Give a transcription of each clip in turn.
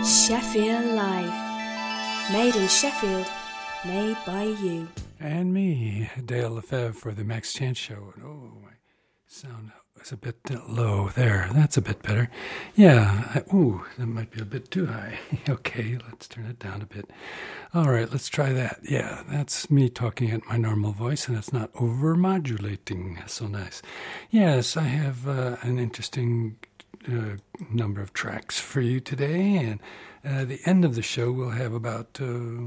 Sheffield Live. Made in Sheffield, made by you. And me, Dale Lefebvre for the Max Chance Show. Oh, my sound is a bit low there. That's a bit better. Yeah, that might be a bit too high. Okay, let's turn it down a bit. All right, let's try that. Yeah, that's me talking at my normal voice, and it's not over-modulating. So nice. Yes, I have an interesting number of tracks for you today, and the end of the show we'll have about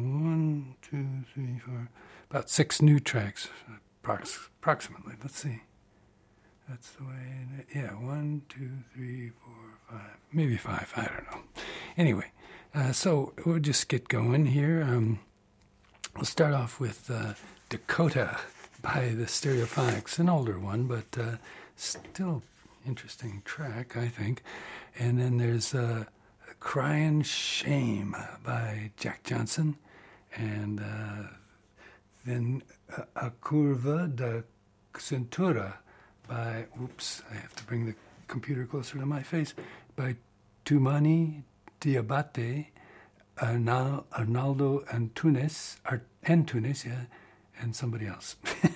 6 new tracks, approximately. Let's see. That's the way. Yeah, 1, 2, 3, 4, 5, maybe 5. I don't know. Anyway, so we'll just get going here. We'll start off with Dakota by the Stereophonics, an older one, but still interesting track, I think. And then there's Crying Shame by Jack Johnson, and then A Curva de Cintura by, I have to bring the computer closer to my face, by Tumani Diabate, Arnaldo Antunes, and somebody else.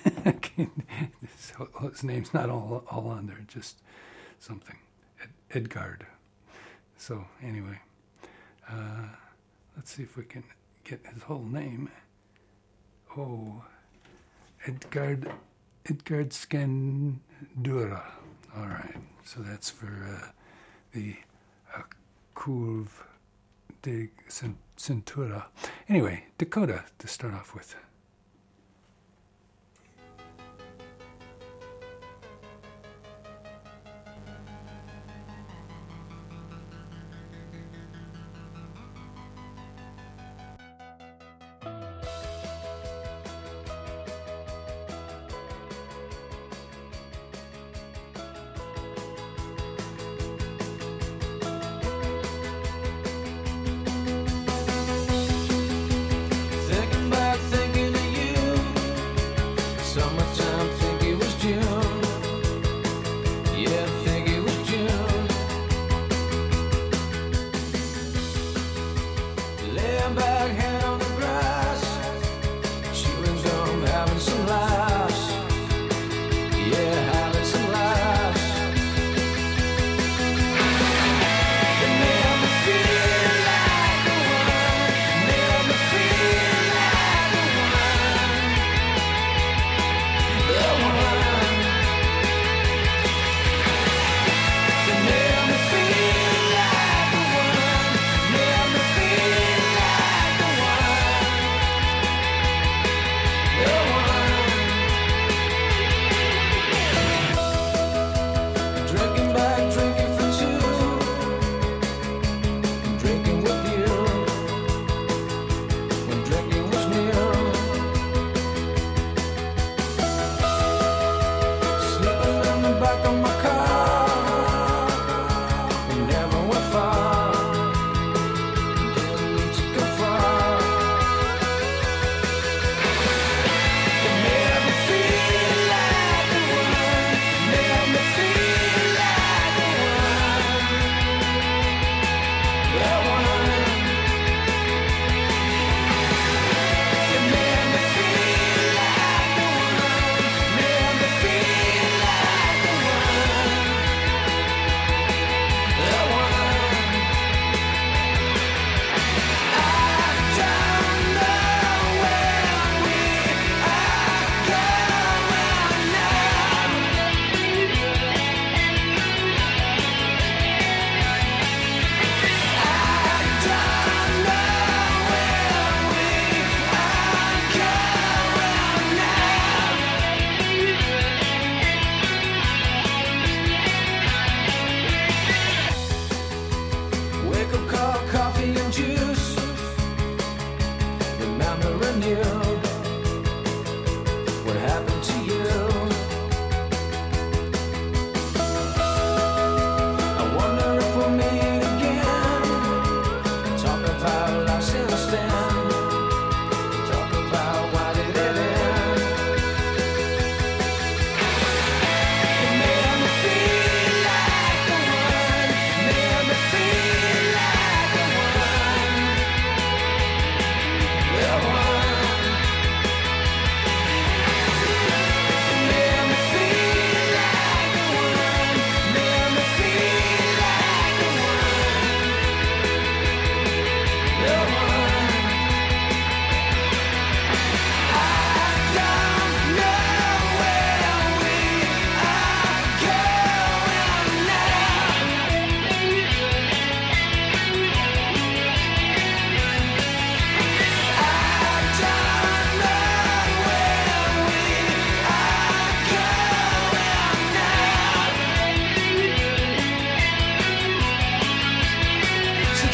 His name's not all on there, just something. Edgard. So anyway, let's see if we can get his whole name. Oh, Edgard Scandura. All right, so that's for the Curve de Cintura. Anyway, Dakota to start off with.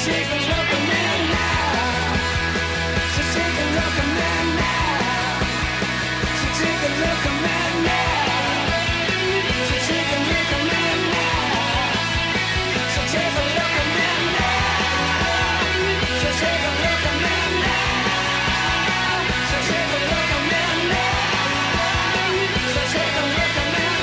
take a look at me now. So take a look at me now. So take a look at me now. So take a look at me now. So take a look at me now. So take a look at me now. So take a look at me now. So take a look at me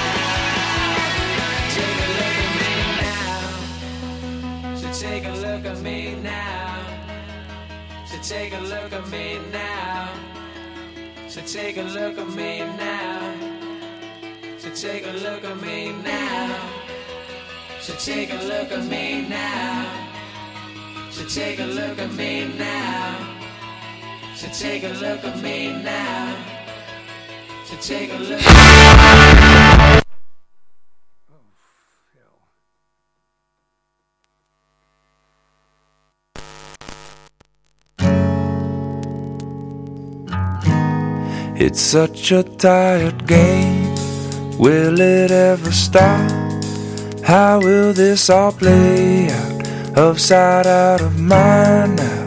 now. Take a look at me now. So take a look at me now. So take a look at me now. So take a look at me now. So take a look at me now. So take a look at me now. So take a look at me now. So take a look at me now. So take a look. It's such a tired game. Will it ever stop? How will this all play out? Upside out of mind now.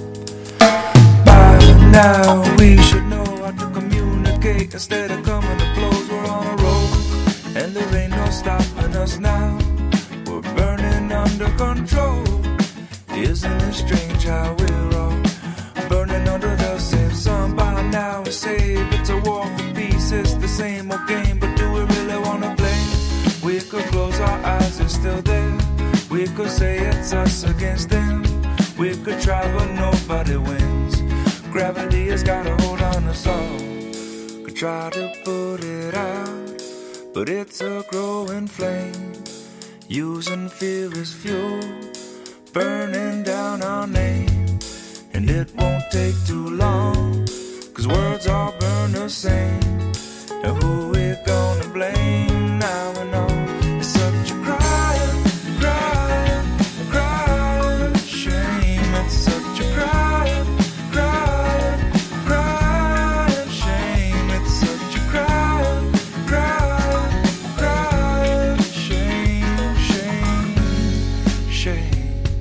By now we should know how to communicate instead of coming to blows. We're on a roll and there ain't no stopping us now. We're burning under control. Isn't it strange how we're all burning under the same sun? By now we say if it's a war for peace, it's the same old game. But do we really wanna play? We could close our eyes, it's still there. We could say it's us against them. We could try but nobody wins. Gravity has got a hold on us all. Could try to put it out, but it's a growing flame. Using fear as fuel, burning down our name. And it won't take too long, 'cause words all burn the same. And who we gonna blame now and all? It's such a crying, crying, crying shame. It's such a crying, crying, crying shame. It's such a crying, crying, crying shame, shame, shame.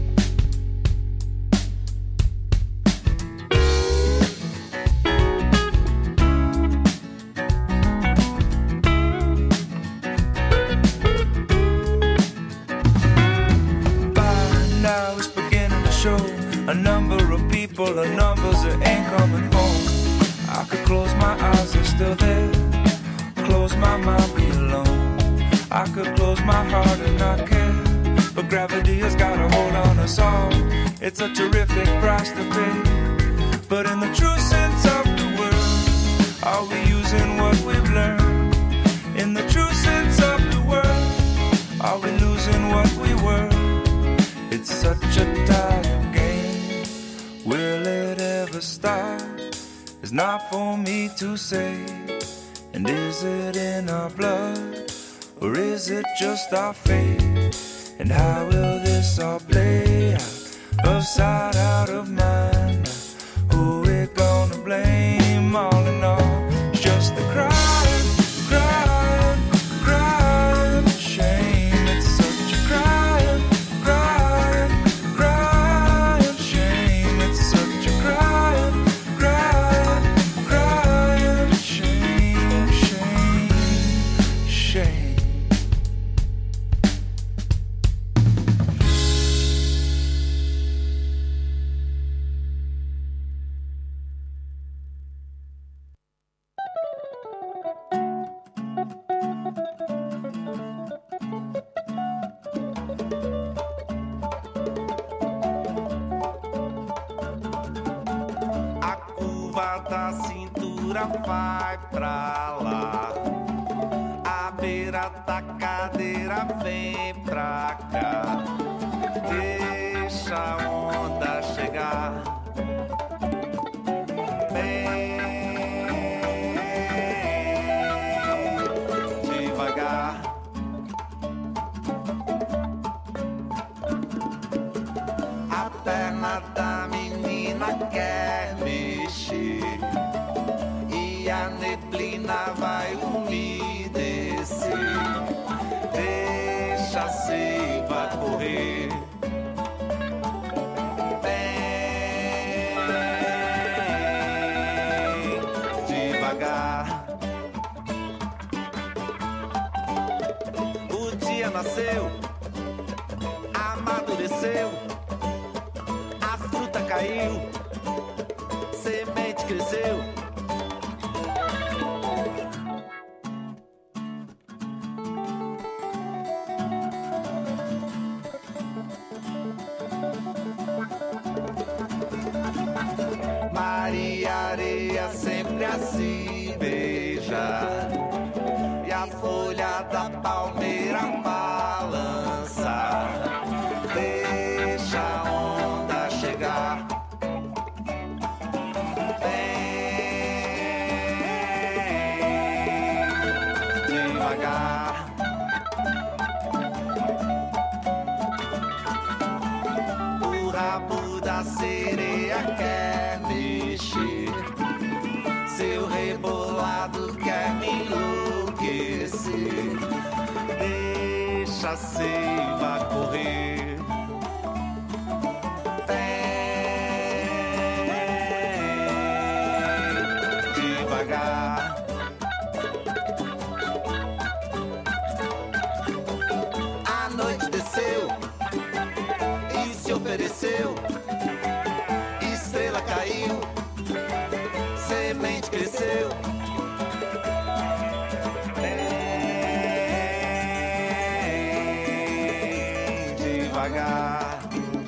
A number of people, a numbers that ain't coming home. I could close my eyes, they're still there. Close my mind, be alone. I could close my heart and not care. But gravity has got a hold on us all. It's a terrific price to pay. But in the true sense of the word, are we using what we've learned? In the true sense of the word, are we losing what we were? It's such a tired game. Will it ever stop? It's not for me to say. And is it in our blood? Or is it just our fate? And how will this all play out? Upside out of mind. Who we gonna blame? All in all, it's just the crying, crying, crying shame. It's such a crying, crying, crying shame. It's such a crying, crying, crying shame, shame, shame. Da cintura vai pra lá, a beira da cadeira vem pra cá. Deixa a onda chegar, bem devagar. A perna da menina quer mexer e a neblina vai umedecer. Deixa a seiva correr, cresceu, amadureceu, a fruta caiu, semente cresceu. Mar e areia sempre a se beijar, e a folha da palmeira balança. Deixa a onda chegar, vem devagar. O rabo da sereia quer mexer, seu rebolado quer me enlouquecer. Deixa a seiva correr, vem devagar. A noite desceu e se ofereceu, estrela caiu, semente cresceu. Vem devagar.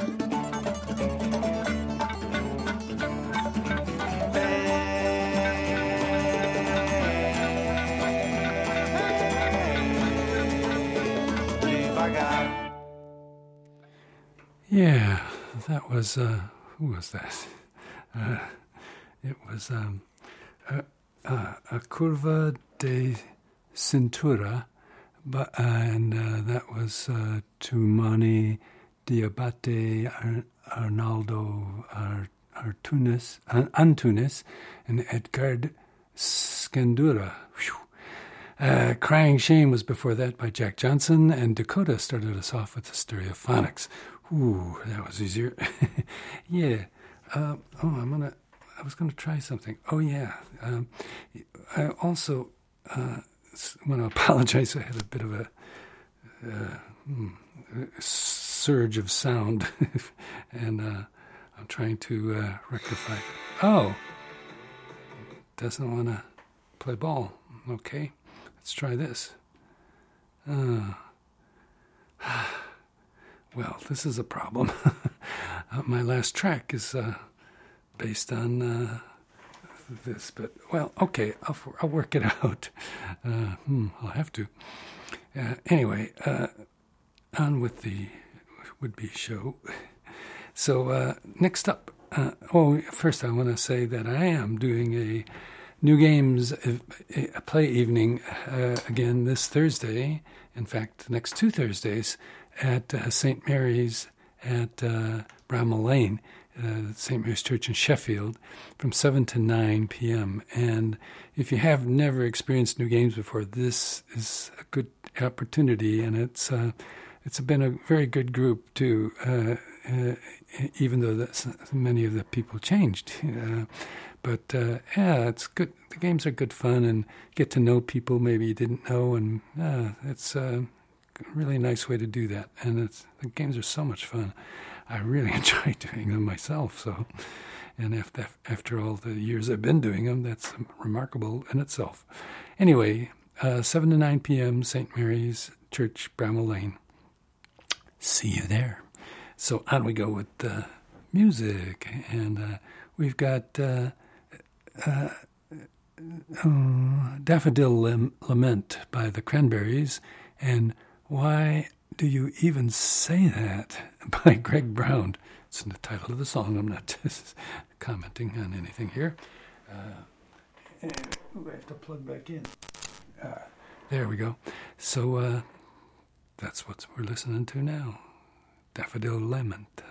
Vem devagar. Yeah, that was, who was that? It was a Curva de Cintura, and that was Tumani Diabate Arnaldo Antunes and Edgard Skandura. Crying Shame was before that by Jack Johnson, and Dakota started us off with the Stereophonics. Ooh, that was easier. Yeah. I was gonna try something. Oh yeah. I also want to apologize. I had a bit of a surge of sound, and I'm trying to rectify. Oh, doesn't want to play ball. Okay, let's try this. Well, this is a problem. My last track is based on this, but, well, okay, I'll work it out. I'll have to. Anyway, on with the would-be show. So next up, first I want to say that I am doing a New Games play evening again this Thursday. In fact, the next 2 Thursdays at St. Mary's at Bramall Lane, St. Mary's Church in Sheffield, from 7 to 9 p.m. And if you have never experienced New Games before, this is a good opportunity, and it's been a very good group too, even though many of the people changed. But it's good. The games are good fun, and get to know people maybe you didn't know, and it's a really nice way to do that. And the games are so much fun. I really enjoy doing them myself. So, and after all the years I've been doing them, that's remarkable in itself. Anyway, 7 to 9 p.m., St. Mary's Church, Bramall Lane. See you there. So on we go with music, and we've got Daffodil Lament by the Cranberries, and Why Do You Even Say That by Greg Brown. It's in the title of the song. I'm not commenting on anything here. I have to plug back in. There we go. So that's what we're listening to now. Daffodil Lament.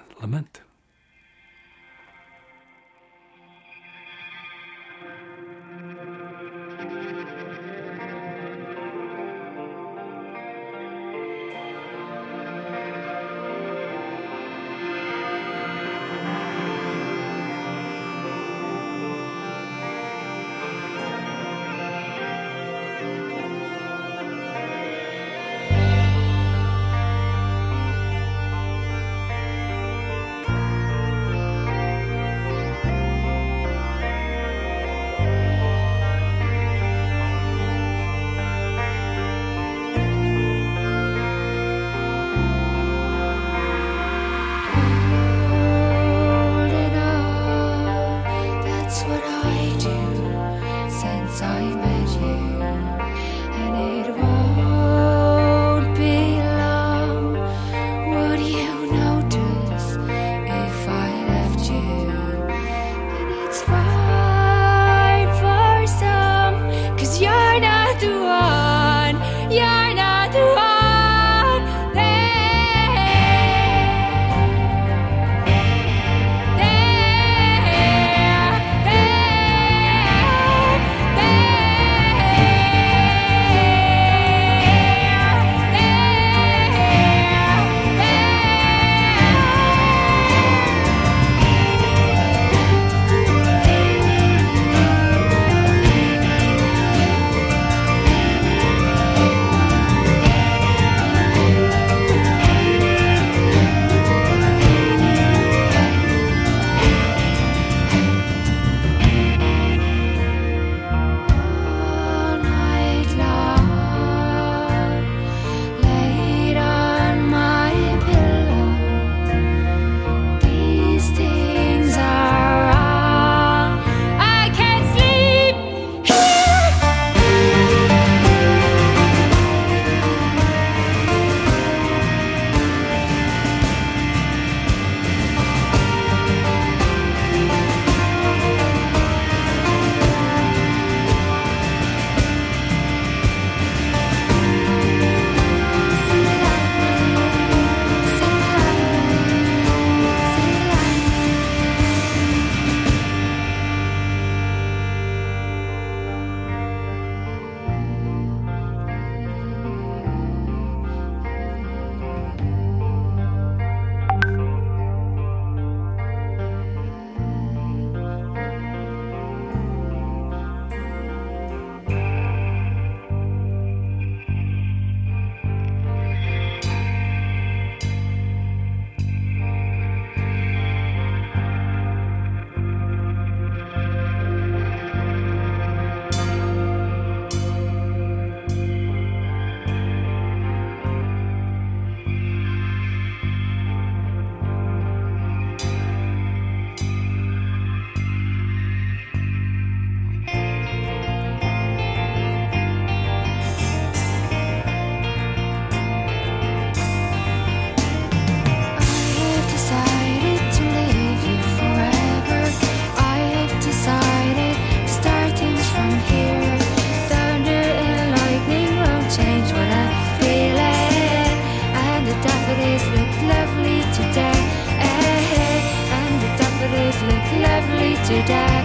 today.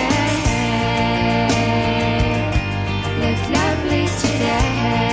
Look lovely today.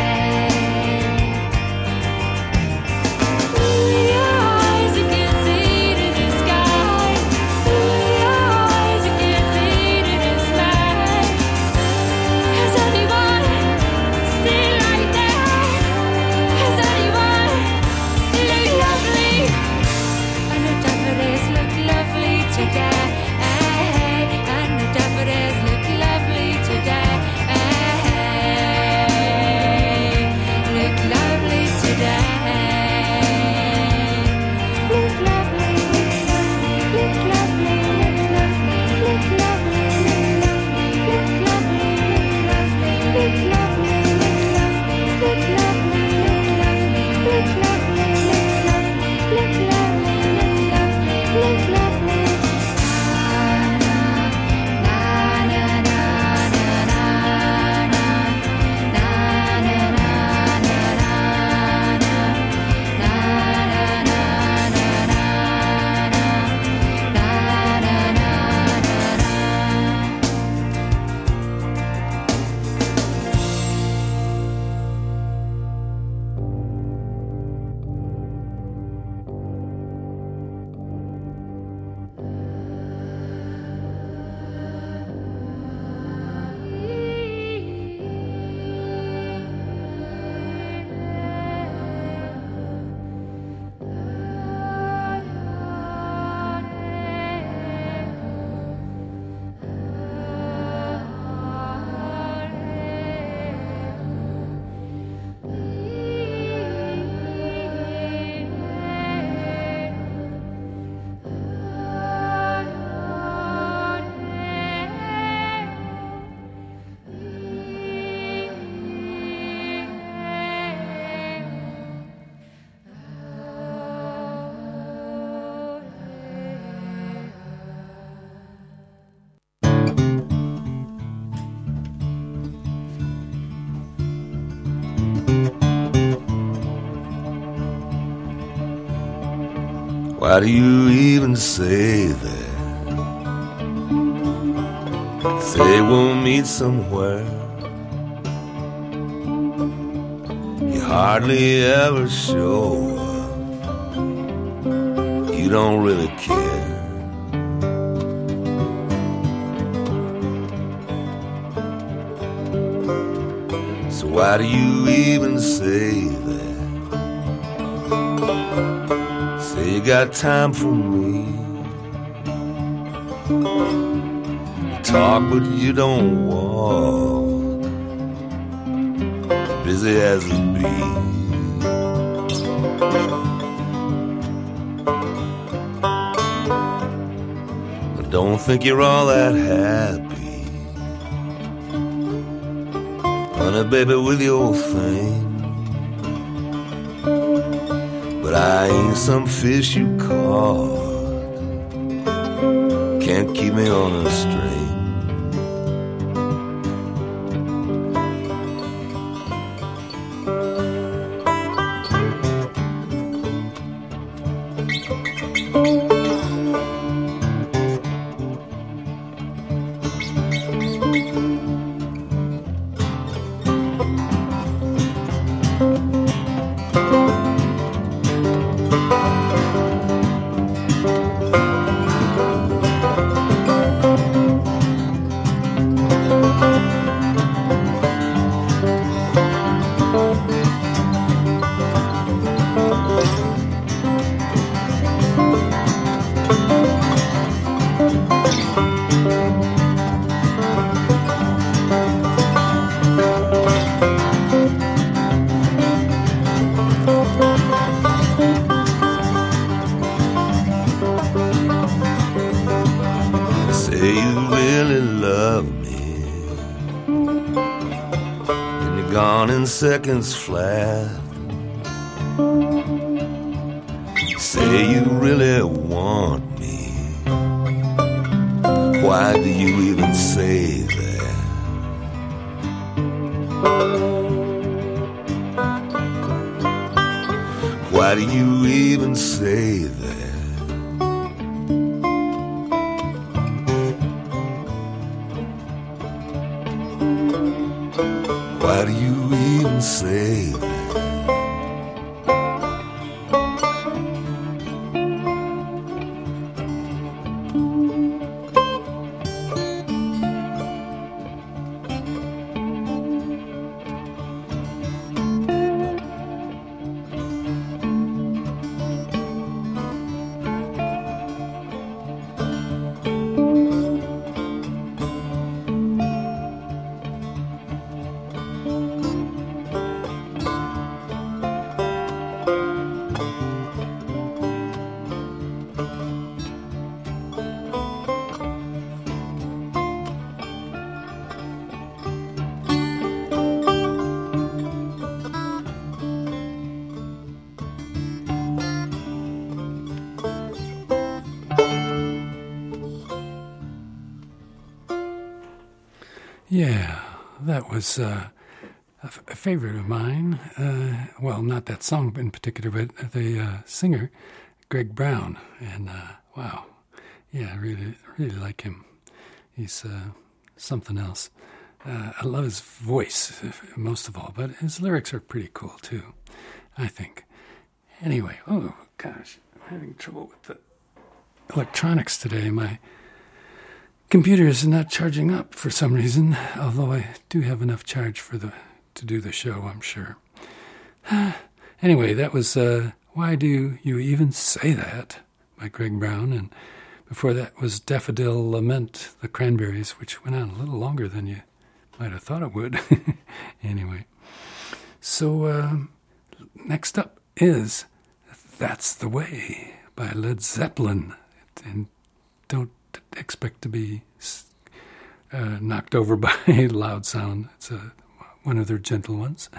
Why do you even say that? Say we'll meet somewhere. You hardly ever show up. You don't really care. So why do you even say that? Say you got time for me. Talk but you don't walk. Busy as a bee. I don't think you're all that happy, honey, baby, with your thing. But I ain't some fish you caught, can't keep me on a string. Seconds flat. Say you really want me. Why do you even say that? Why do you even say that? do you even say that? Yeah, that was a favorite of mine. Well, not that song in particular, but the singer, Greg Brown. And wow, yeah, I really like him. He's something else. I love his voice, most of all, but his lyrics are pretty cool, too, I think. Anyway, oh, gosh, I'm having trouble with the electronics today. My computer is not charging up for some reason, although I do have enough charge to do the show, I'm sure. Anyway, that was Why Do You Even Say That by Greg Brown, and before that was Daffodil Lament, the Cranberries, which went on a little longer than you might have thought it would. Anyway, so next up is That's the Way by Led Zeppelin, and don't expect to be knocked over by a loud sound. It's one of their gentle ones.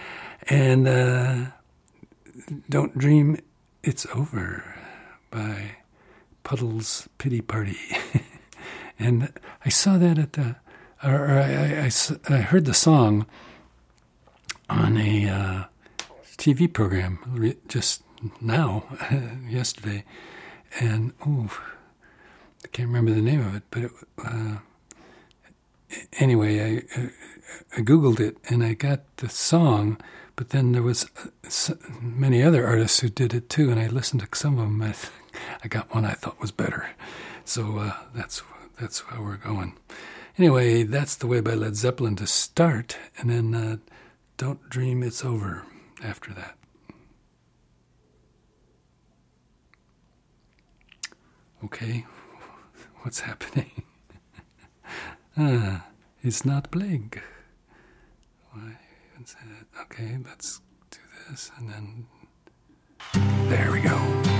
And Don't Dream It's Over by Puddle's Pity Party. And I saw that at the, I heard the song on a TV program just now, yesterday. And, I can't remember the name of it, but anyway, I Googled it and I got the song, but then there was many other artists who did it too, and I listened to some of them. I got one I thought was better, so that's how we're going. Anyway, That's the Way by Led Zeppelin to start, and then Don't Dream It's Over after that. Okay. What's happening? It's not playing. Why even say that? Okay, let's do this, and then there we go.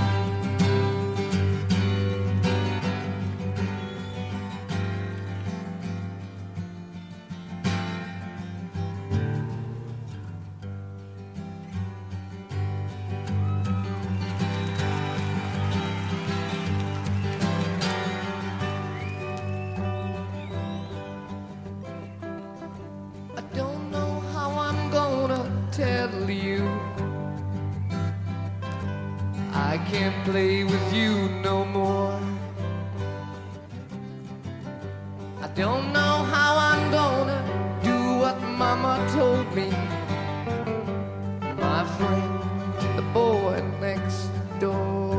Play with you no more. I don't know how I'm gonna do what Mama told me. My friend, the boy next door.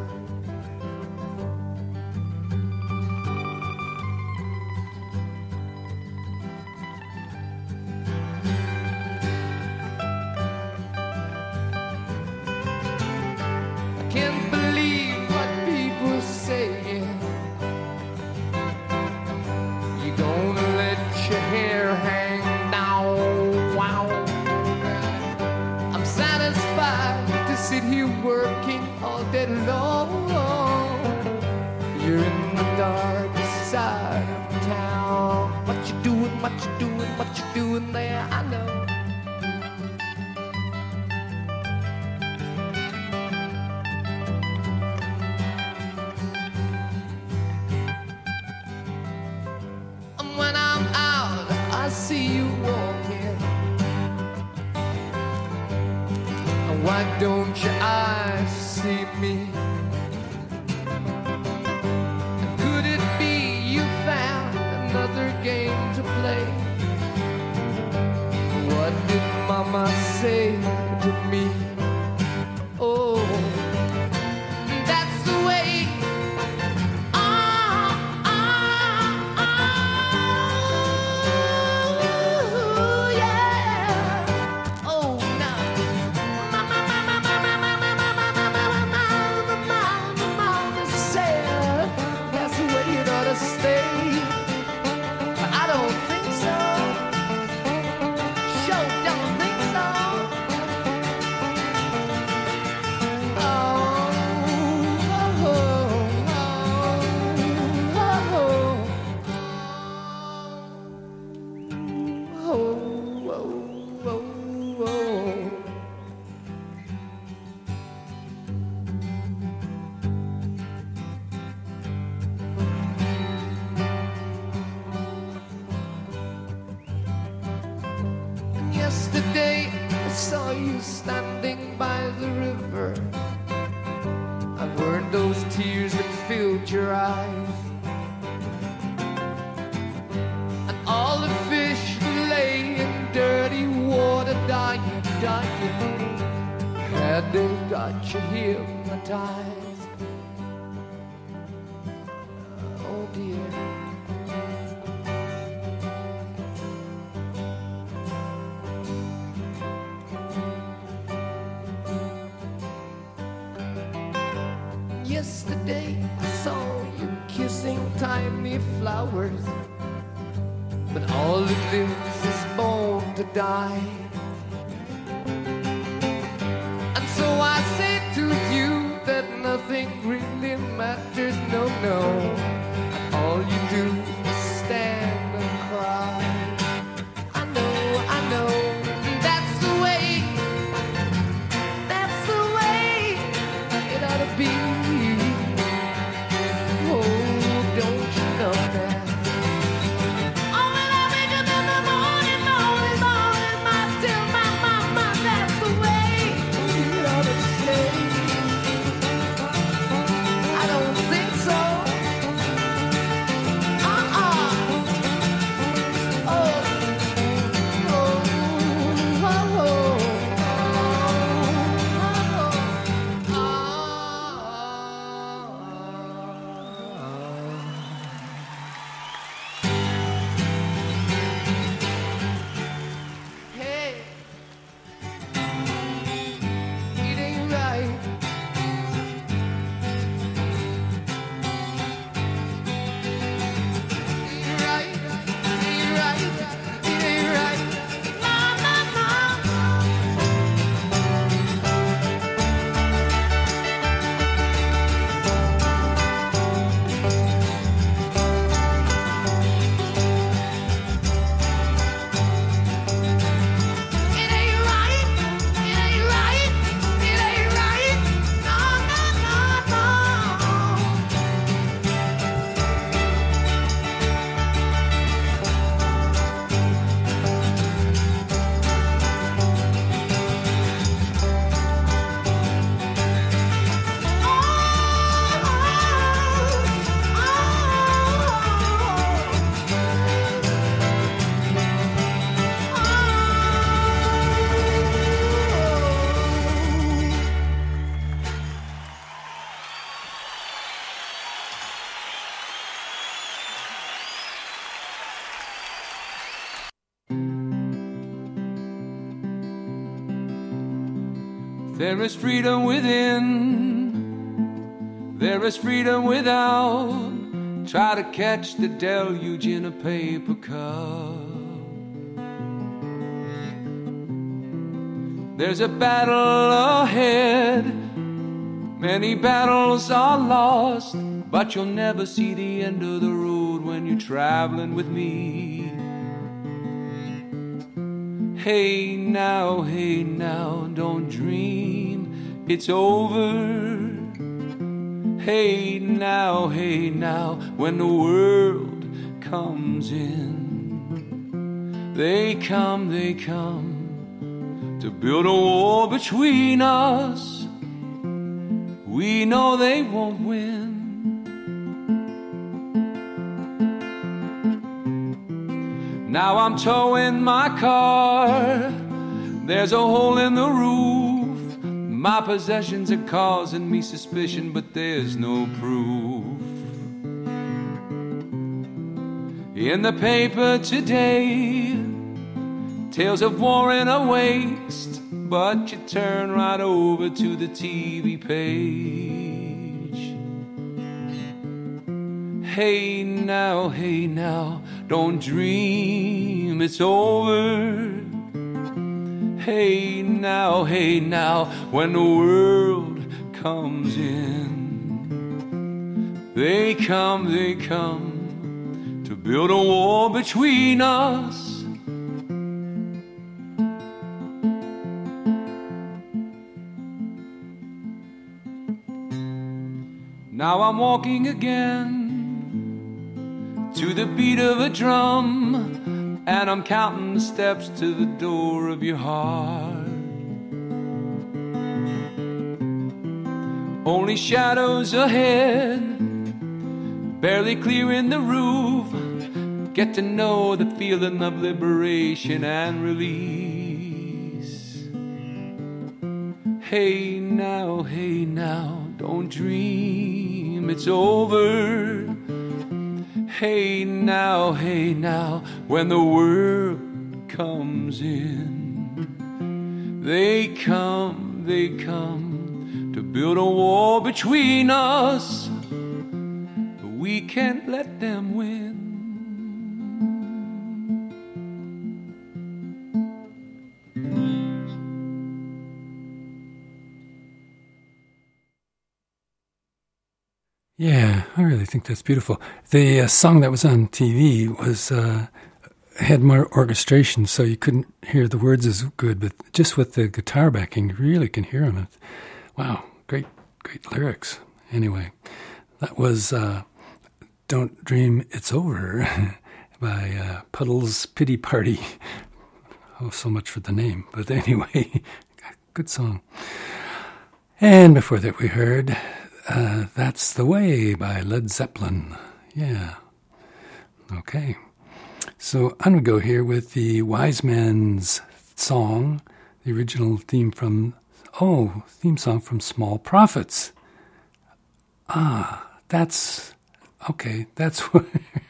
Why don't your eyes see me? Could it be you found another game to play? What Yesterday I saw you standing by the river. And weren't those tears that filled your eyes? And all the fish who lay in dirty water dying, dying, had they got you hypnotized? Oh dear. Yesterday I saw you kissing tiny flowers, but all that lives is born to die. And so I say to you that nothing really matters, no, no. And all you do is stand and cry. I know, that's the way it ought to be. There is freedom within, there is freedom without. Try to catch the deluge in a paper cup. There's a battle ahead, many battles are lost, but you'll never see the end of the road when you're traveling with me. Hey now, don't dream it's over. Hey now, when the world comes in, they come to build a wall between us. We know they won't win. Now I'm towing my car, there's a hole in the roof. My possessions are causing me suspicion, but there's no proof. In the paper today, tales of war and a waste, but you turn right over to the TV page. Hey now, don't dream it's over. Hey now, when the world comes in, they come to build a wall between us. Now I'm walking again to the beat of a drum, and I'm counting the steps to the door of your heart. Only shadows ahead, barely clearing the roof. Get to know the feeling of liberation and release. Hey now, don't dream it's over. Hey now, when the world comes in, they come to build a wall between us, but we can't let them win. Yeah, I really think that's beautiful. The song that was on TV was had more orchestration, so you couldn't hear the words as good, but just with the guitar backing, you really can hear them. Wow, great lyrics. Anyway, that was Don't Dream It's Over by Puddle's Pity Party. Oh, so much for the name. But anyway, good song. And before that we heard That's the Way by Led Zeppelin. Yeah. Okay. So I'm going to go here with the Wise Man's song, the original theme song from Small Prophets. That's where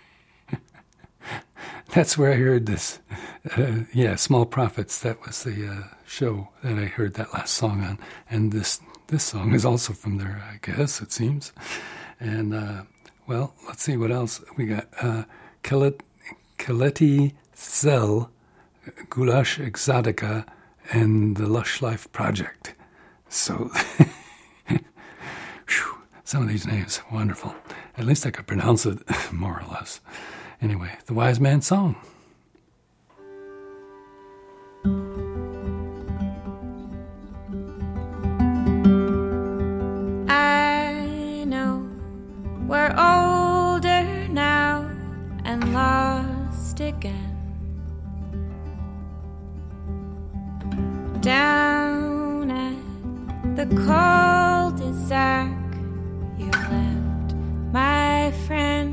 that's where I heard this. Small Prophets. That was the show that I heard that last song on, and this song is also from there, I guess it seems. And well, let's see what else we got. Keleti Zell, Goulash Exotica, and the Lush Life Project. So, some of these names, wonderful. At least I could pronounce it, more or less. Anyway, the Wise Man's Song. I know we're older now and lost again. Down at the cul-de-sac, you left my friend.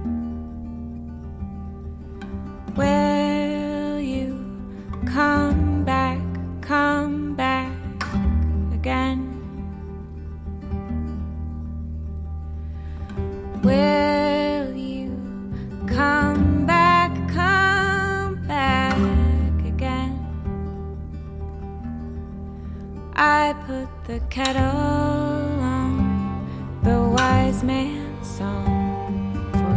Will you come back again? Will you come back again? I put the kettle on, the Wise Man's Song for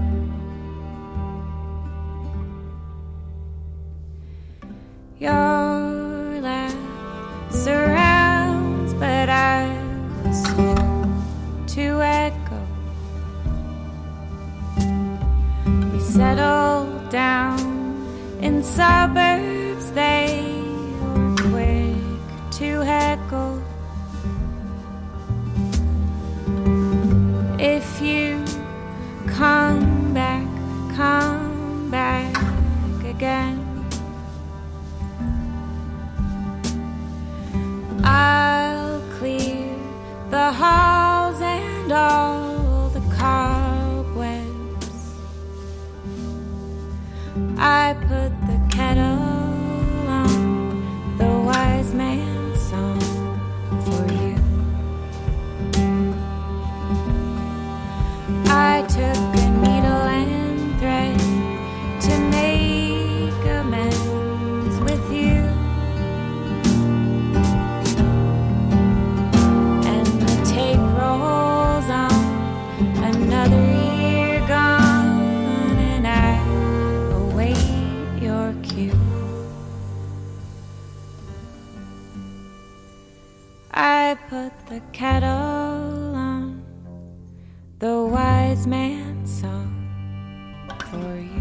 you. Your laugh surrounds, but I was slow to echo. We settled down in suburbs, they were quick to heckle. If you come back again, I'll clear the halls and all the cobwebs. I put the kettle on, the Wise Man's Song for you. I took a needle and thread to make amends with you. And the tape rolls on, another year gone, and I await your cue. I put the kettle on, the Wise Man's Song for you.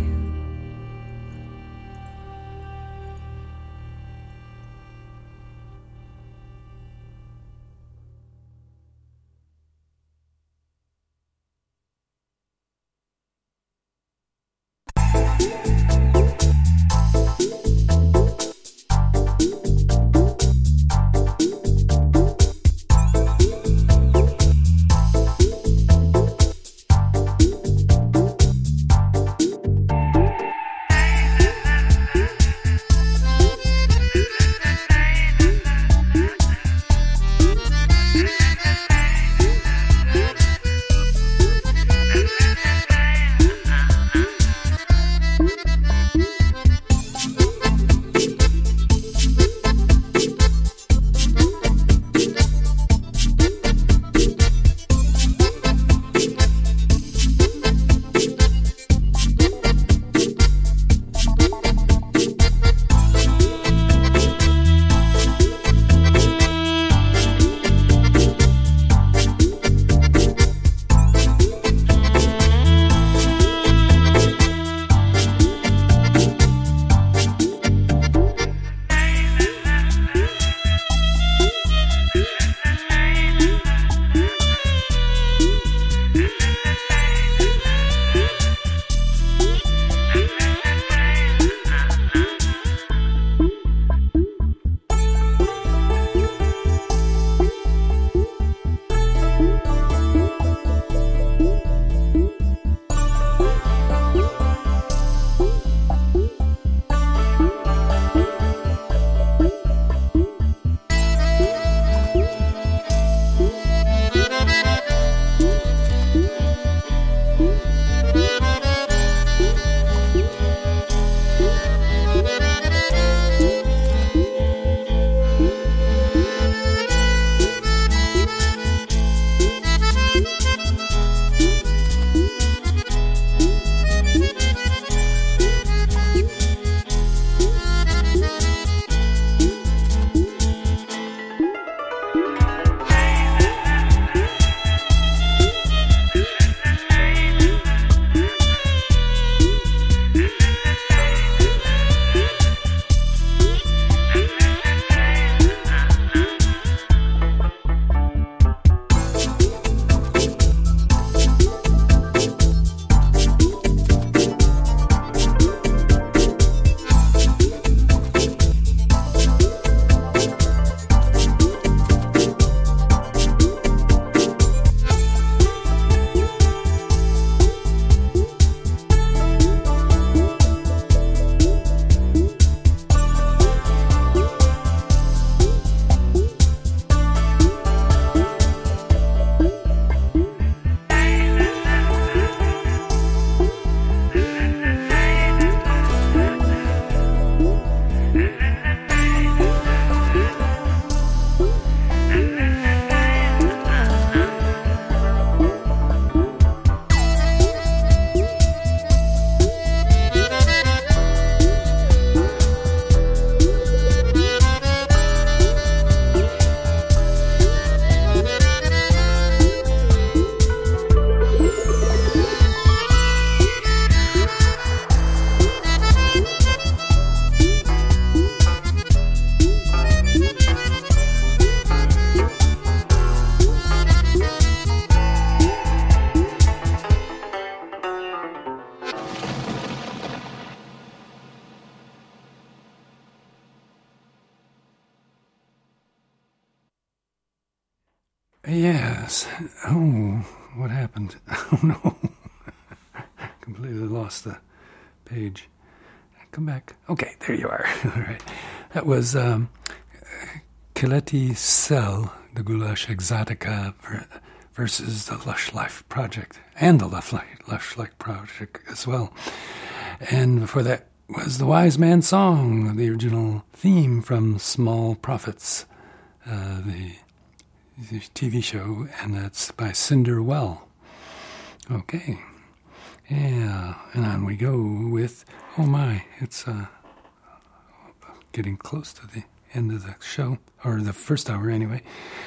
Yes. Oh, what happened? Oh, no. Completely lost the page. Come back. Okay, there you are. All right. That was Keleti Cell, the Goulash Exotica versus the Lush Life Project, and the Lush Life Project as well. And before that was the Wise Man Song, the original theme from Small Prophets, the TV show, and that's by Cinder Well. Okay. Yeah, and on we go with, oh my, it's getting close to the end of the show, or the first hour anyway.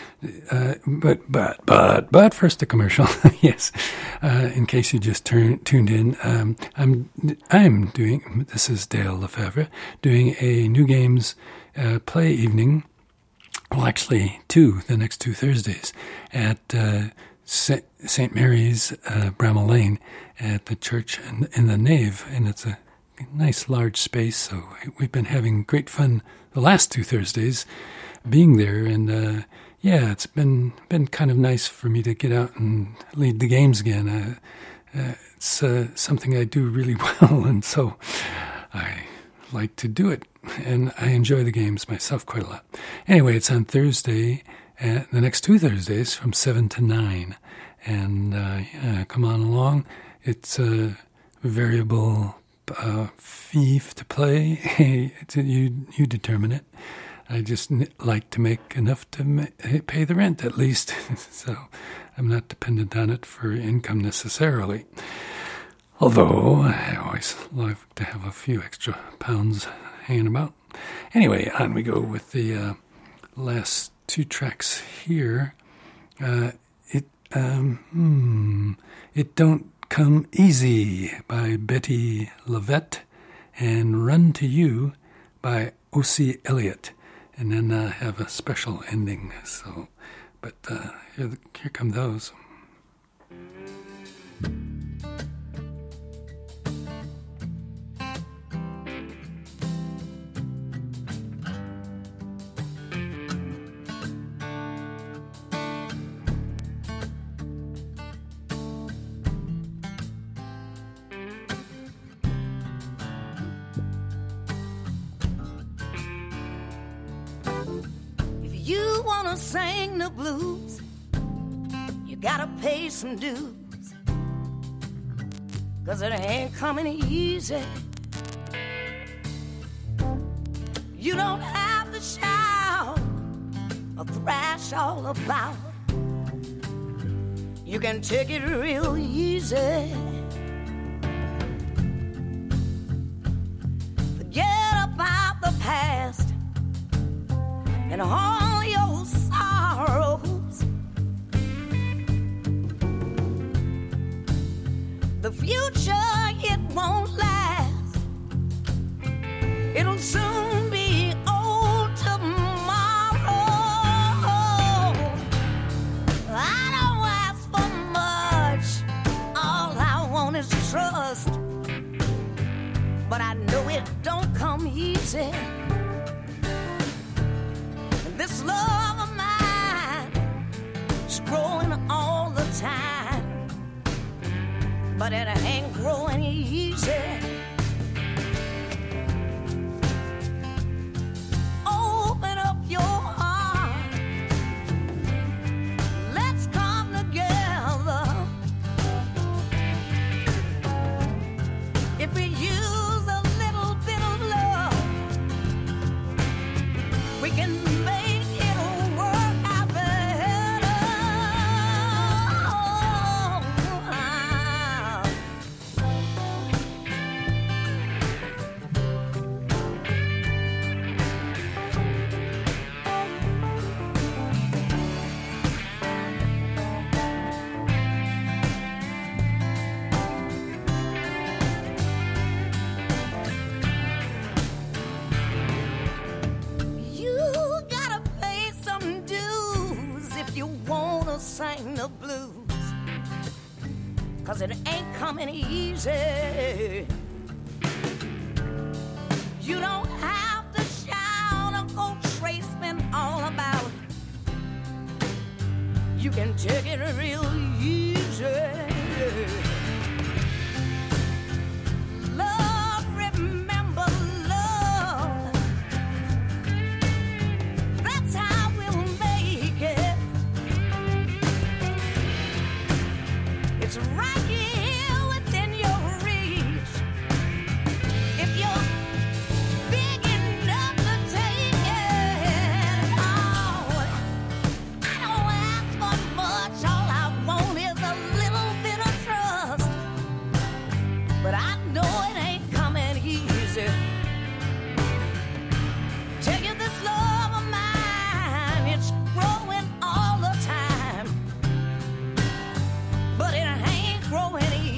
But first a commercial. Yes, in case you just tuned in, I'm doing, this is Dale Lefebvre, doing a New Games play evening. Well, actually, the next 2 Thursdays at St. Mary's, Bramall Lane, at the church in the nave, and it's a nice large space. So we've been having great fun the last 2 Thursdays being there, and it's been kind of nice for me to get out and lead the games again. It's something I do really well, and so I like to do it, and I enjoy the games myself quite a lot. Anyway, it's on Thursday, the next 2 Thursdays from 7 to 9, and come on along. It's a variable fee to play. You determine it. I just like to make enough to pay the rent, at least, so I'm not dependent on it for income necessarily. Although I always love to have a few extra pounds hanging about. Anyway, on we go with the last 2 tracks here. It Don't Come Easy by Betty Lavette, and Run to You by O.C. Elliott. And then have a special ending. So, but here come those. Sing the blues, you gotta pay some dues, 'cause it ain't coming easy. You don't have to shout or thrash all about. You can take it real easy. Forget about the past and all your sorrows. The future, it won't last. It'll soon be old tomorrow. I don't ask for much. All I want is trust. But I know it don't come easy. This love of mine is growing all the time, but it ain't growing easy. Open up your heart. Let's come together. If we use a little bit of love, we can make it work out better. Sing the blues, 'cause it ain't coming easy. You don't have to shout or go tracing all about. you can take it real easy. Love, remember love. That's how we'll make it. It's right here within your reach. If you're big enough to take it, oh, I don't ask for much. All I want is a little bit of trust. But I know it ain't coming easy. Tell you this love of mine, it's growing all the time. But it ain't growing easy.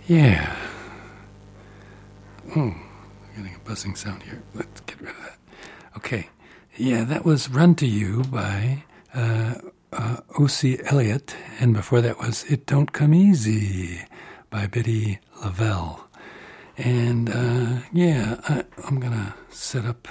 Yeah. Oh, I'm getting a buzzing sound here. Let's get rid of that. Okay. Yeah, that was Run to You by O.C. Elliott, and before that was It Don't Come Easy by Betty Lavelle. And I'm going to set up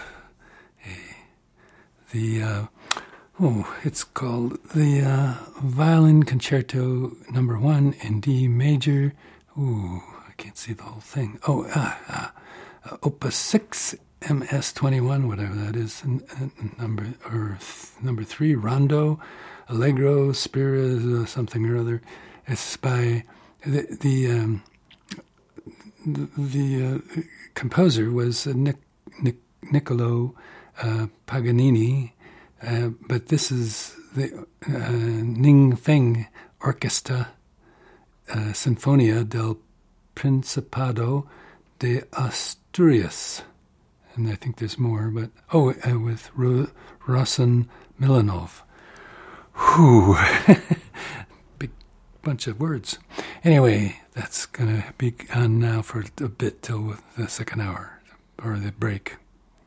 it's called the Violin Concerto No. 1 in D major. Ooh, I can't see the whole thing. Opus 6, MS-21, whatever that is, number 3, Rondo, Allegro, Spira, something or other. It's by the composer was Niccolo Paganini, but this is the Ning Feng Orchestra Sinfonia del Principado de Asturias. And I think there's more, but with Rosen Milanov. Whew. Big bunch of words. Anyway, that's going to be on now for a bit till the second hour, or the break.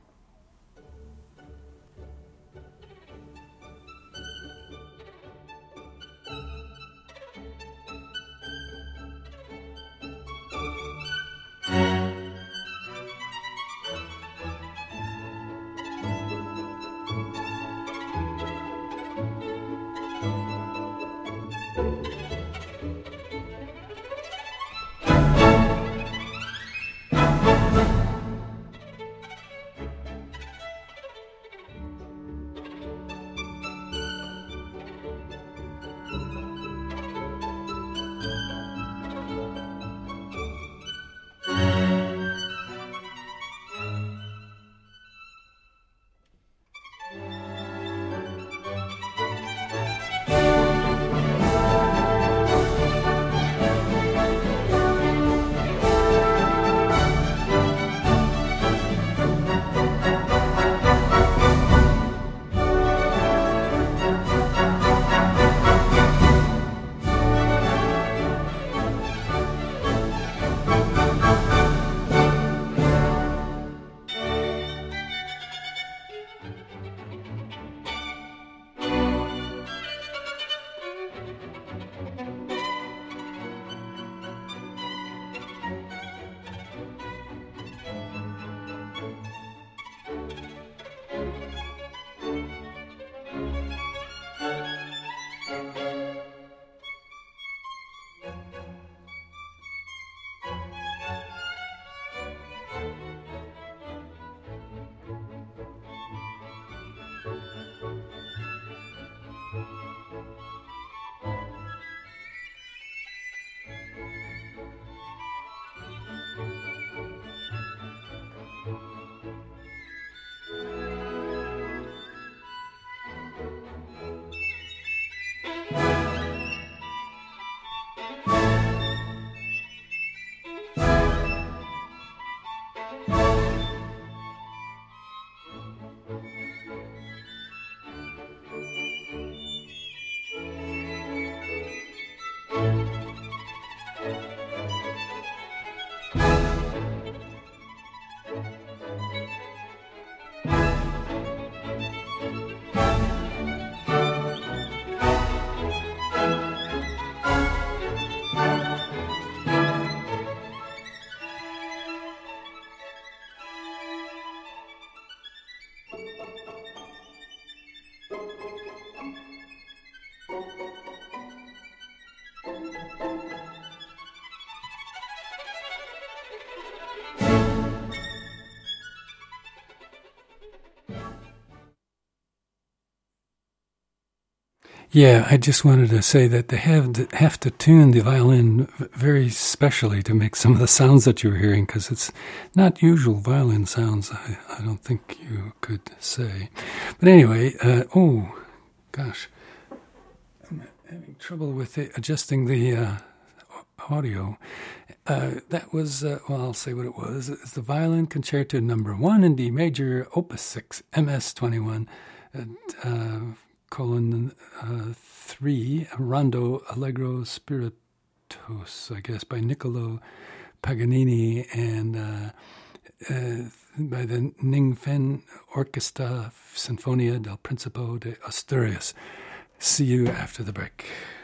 Yeah, I just wanted to say that they have to tune the violin very specially to make some of the sounds that you're hearing, because it's not usual violin sounds, I don't think you could say. But anyway, I'm having trouble with adjusting the audio. That was, I'll say what it was. It's the Violin Concerto No. 1 in D major, Opus 6, MS-21, colon 3, Rondo Allegro Spirituoso. Thanatos, I guess, by Niccolo Paganini and by the Ningfen Orquesta Sinfonia del Principado de Asturias. See you after the break.